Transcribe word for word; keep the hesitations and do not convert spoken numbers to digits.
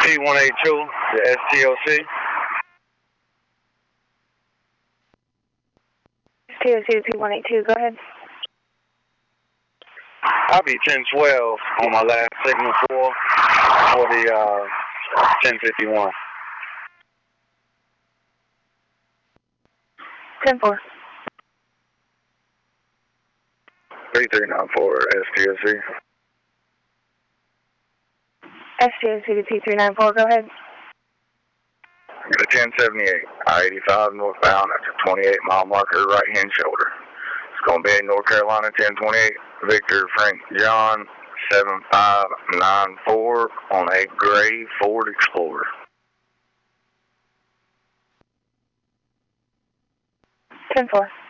P one eight two, the S T O C. S T O C to P one eight two, go ahead. I'll be ten twelve on my last signal for, for the uh, ten fifty-one. ten four. three three nine four S T O C. S T O C to P three nine four, go ahead. The ten seventy-eight, I eighty-five northbound at the twenty-eight mile marker, right hand shoulder. It's going to be in North Carolina ten twenty-eight, Victor Frank John seven five nine four on a gray Ford Explorer. ten four.